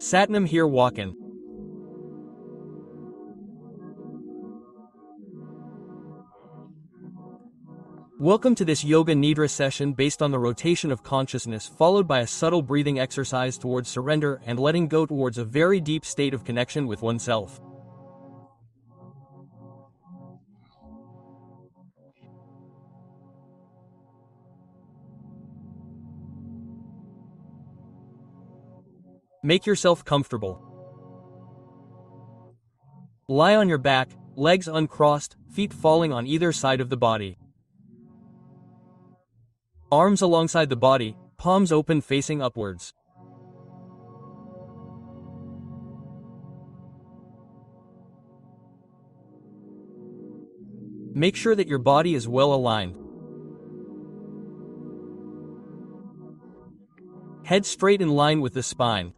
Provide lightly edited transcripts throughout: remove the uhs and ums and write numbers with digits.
Satnam here walkin'. Welcome to this Yoga Nidra session based on the rotation of consciousness followed by a subtle breathing exercise towards surrender and letting go towards a very deep state of connection with oneself. Make yourself comfortable. Lie on your back, legs uncrossed, feet falling on either side of the body. Arms alongside the body, palms open facing upwards. Make sure that your body is well aligned. Head straight in line with the spine.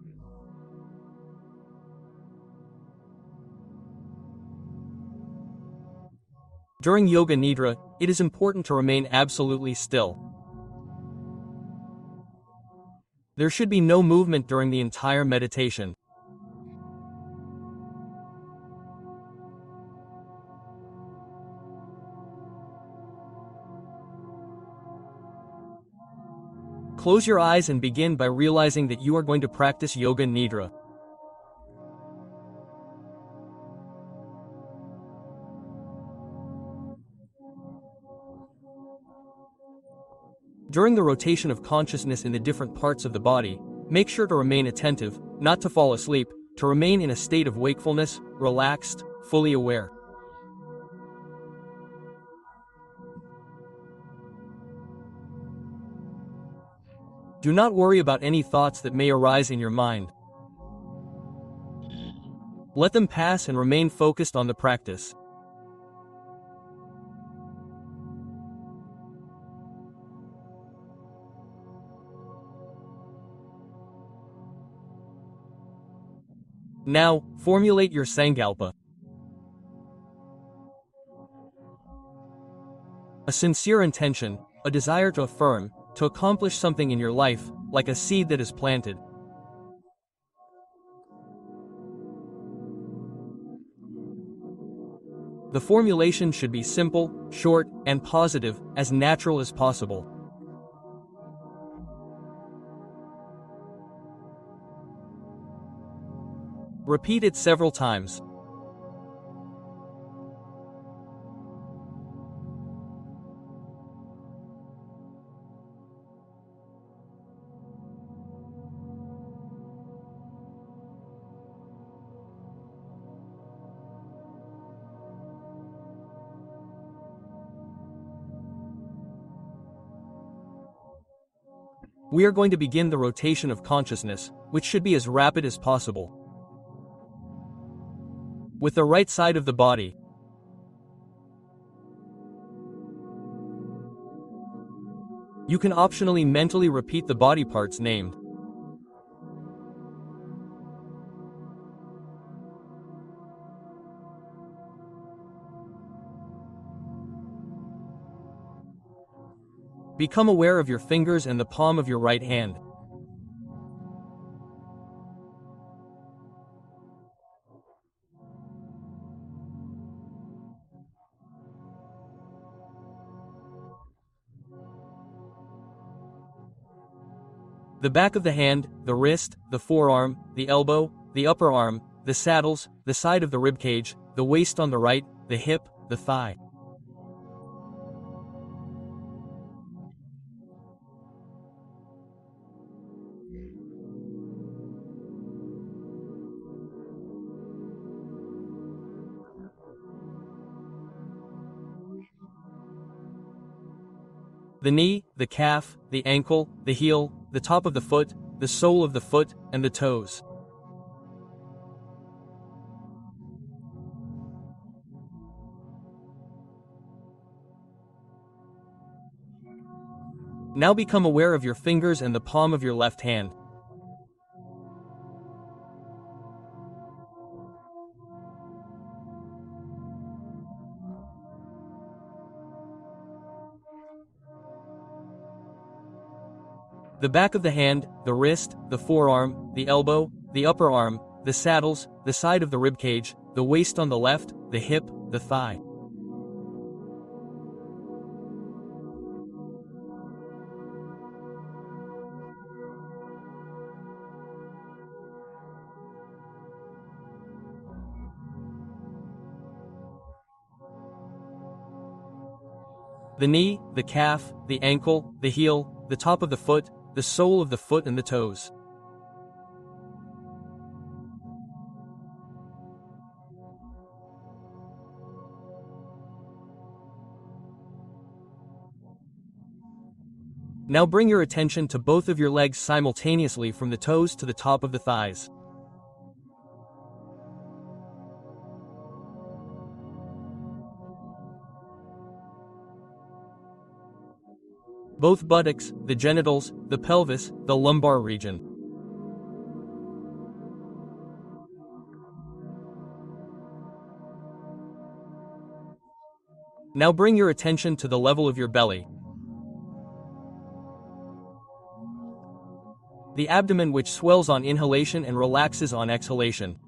During Yoga Nidra, it is important to remain absolutely still. There should be no movement during the entire meditation. Close your eyes and begin by realizing that you are going to practice Yoga Nidra. During the rotation of consciousness in the different parts of the body, make sure to remain attentive, not to fall asleep, to remain in a state of wakefulness, relaxed, fully aware. Do not worry about any thoughts that may arise in your mind. Let them pass and remain focused on the practice. Now, formulate your Sankalpa. A sincere intention, a desire to affirm, to accomplish something in your life, like a seed that is planted. The formulation should be simple, short, and positive, as natural as possible. Repeat it several times. We are going to begin the rotation of consciousness, which should be as rapid as possible. With the right side of the body. You can optionally mentally repeat the body parts named. Become aware of your fingers and the palm of your right hand. The back of the hand, the wrist, the forearm, the elbow, the upper arm, the saddles, the side of the ribcage, the waist on the right, the hip, the thigh. The knee, the calf, the ankle, the heel, the top of the foot, the sole of the foot, and the toes. Now become aware of your fingers and the palm of your left hand. The back of the hand, the wrist, the forearm, the elbow, the upper arm, the saddles, the side of the ribcage, the waist on the left, the hip, the thigh. The knee, the calf, the ankle, the heel, the top of the foot, the sole of the foot and the toes. Now bring your attention to both of your legs simultaneously from the toes to the top of the thighs. Both buttocks, the genitals, the pelvis, the lumbar region. Now bring your attention to the level of your belly. The abdomen, which swells on inhalation and relaxes on exhalation.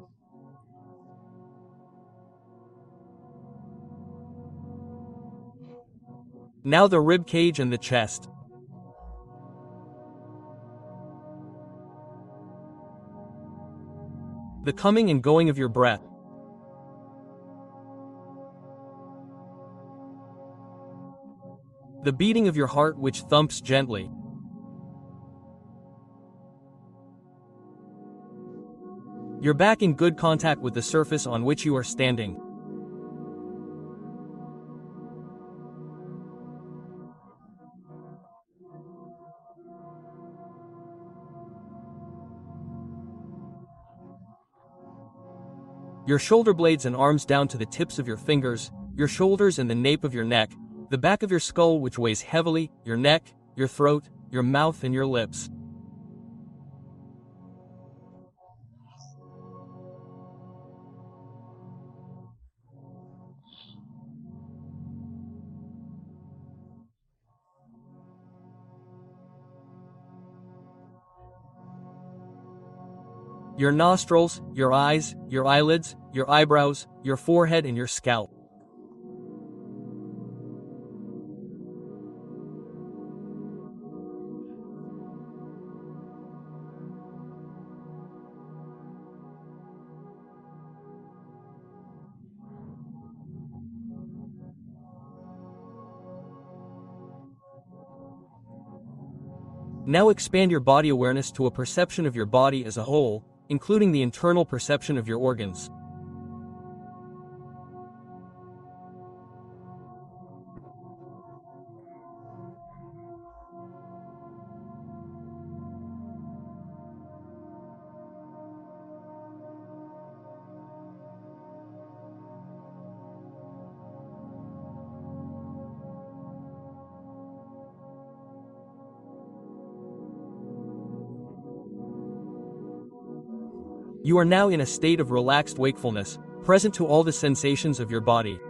Now the rib cage and the chest. The coming and going of your breath. The beating of your heart, which thumps gently. Your back in good contact with the surface on which you are standing. Your shoulder blades and arms down to the tips of your fingers, your shoulders and the nape of your neck, the back of your skull which weighs heavily, your neck, your throat, your mouth and your lips. Your nostrils, your eyes, your eyelids, your eyebrows, your forehead and your scalp. Now expand your body awareness to a perception of your body as a whole, including the internal perception of your organs. You are now in a state of relaxed wakefulness, present to all the sensations of your body.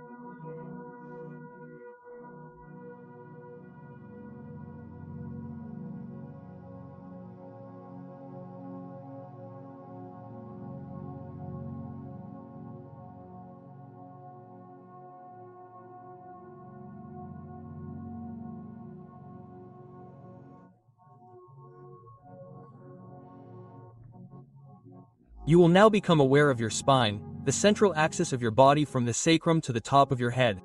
You will now become aware of your spine, the central axis of your body from the sacrum to the top of your head.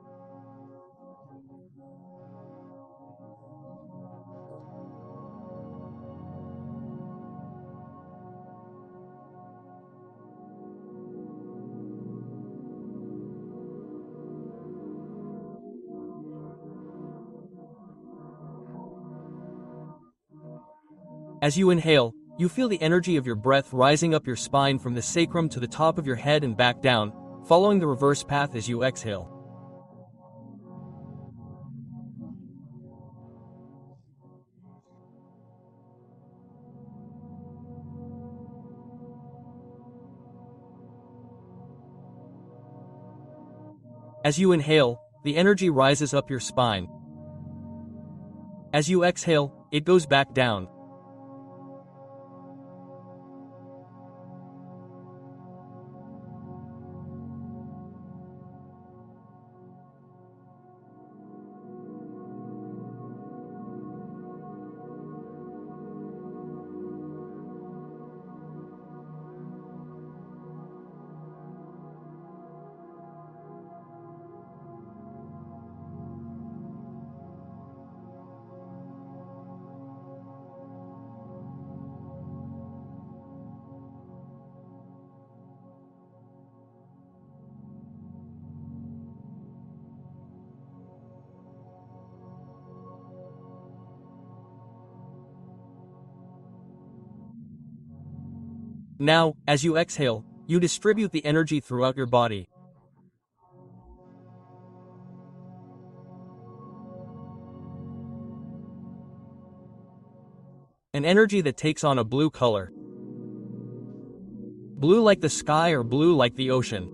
As you inhale, you feel the energy of your breath rising up your spine from the sacrum to the top of your head and back down, following the reverse path as you exhale. As you inhale, the energy rises up your spine. As you exhale, it goes back down. Now, as you exhale, you distribute the energy throughout your body. An energy that takes on a blue color. Blue like the sky or blue like the ocean.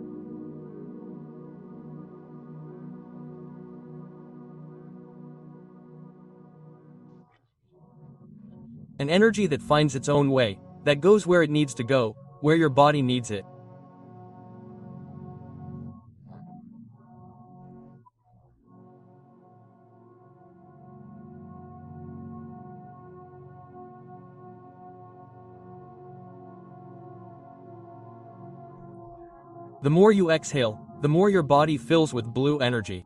An energy that finds its own way, that goes where it needs to go, where your body needs it. The more you exhale, the more your body fills with blue energy.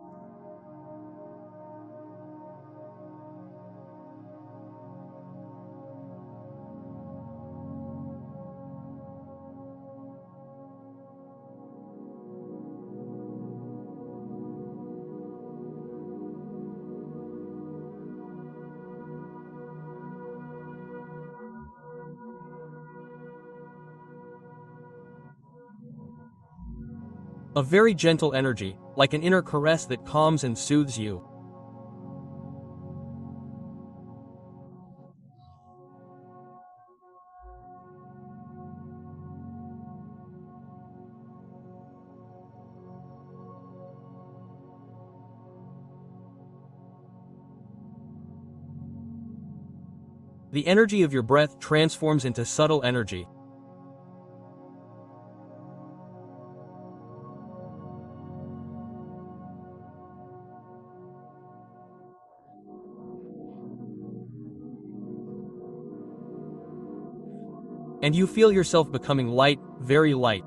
A very gentle energy, like an inner caress that calms and soothes you. The energy of your breath transforms into subtle energy. And you feel yourself becoming light, very light.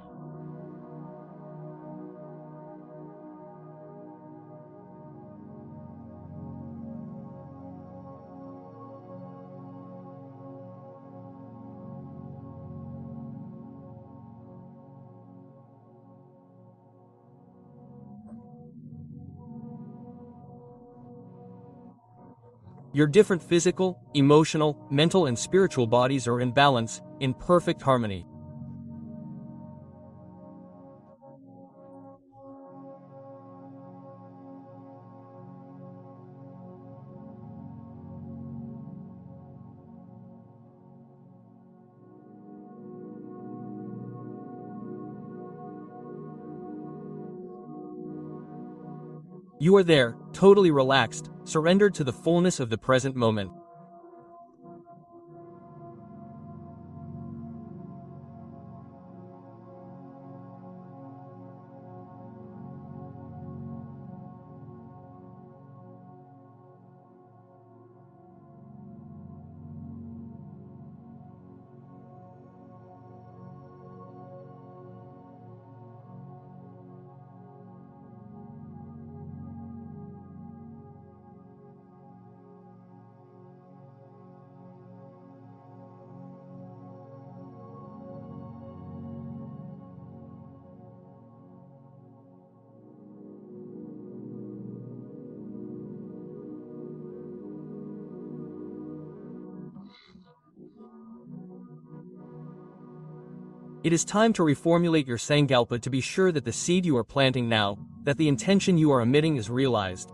Your different physical, emotional, mental and spiritual bodies are in balance, in perfect harmony. You are there, totally relaxed, surrendered to the fullness of the present moment. It is time to reformulate your Sankalpa to be sure that the seed you are planting now, that the intention you are emitting is realized.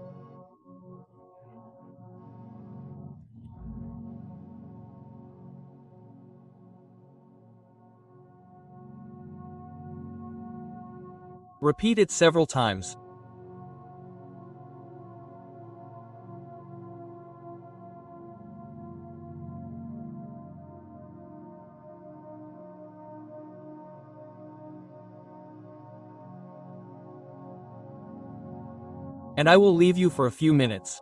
Repeat it several times. And I will leave you for a few minutes.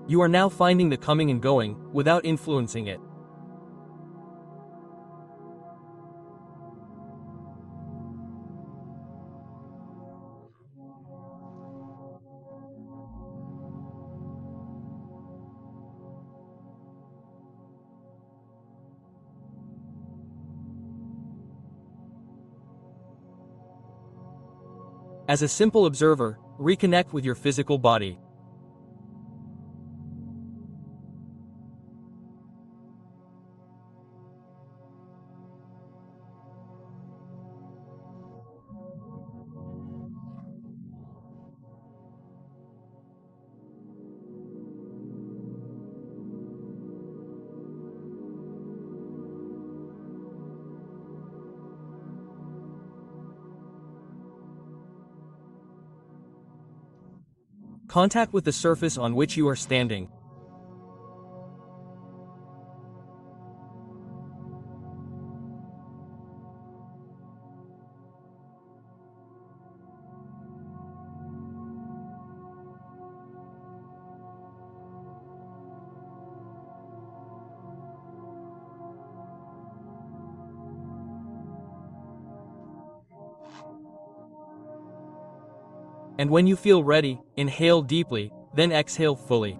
You are now finding the coming and going, without influencing it. As a simple observer, reconnect with your physical body. Contact with the surface on which you are standing. And when you feel ready, inhale deeply, then exhale fully.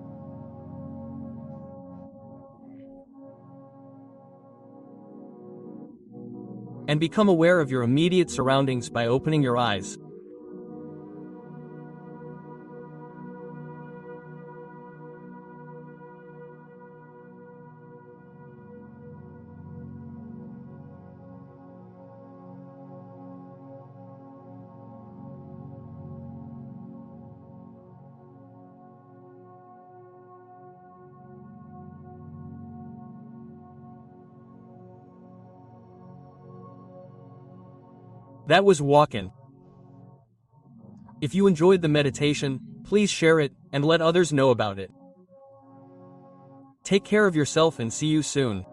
And become aware of your immediate surroundings by opening your eyes. That was walking. If you enjoyed the meditation, please share it and let others know about it. Take care of yourself and see you soon.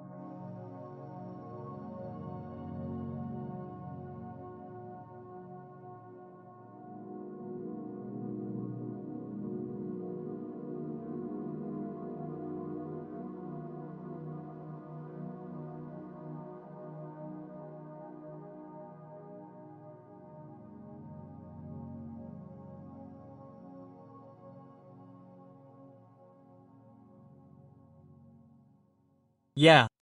Yeah.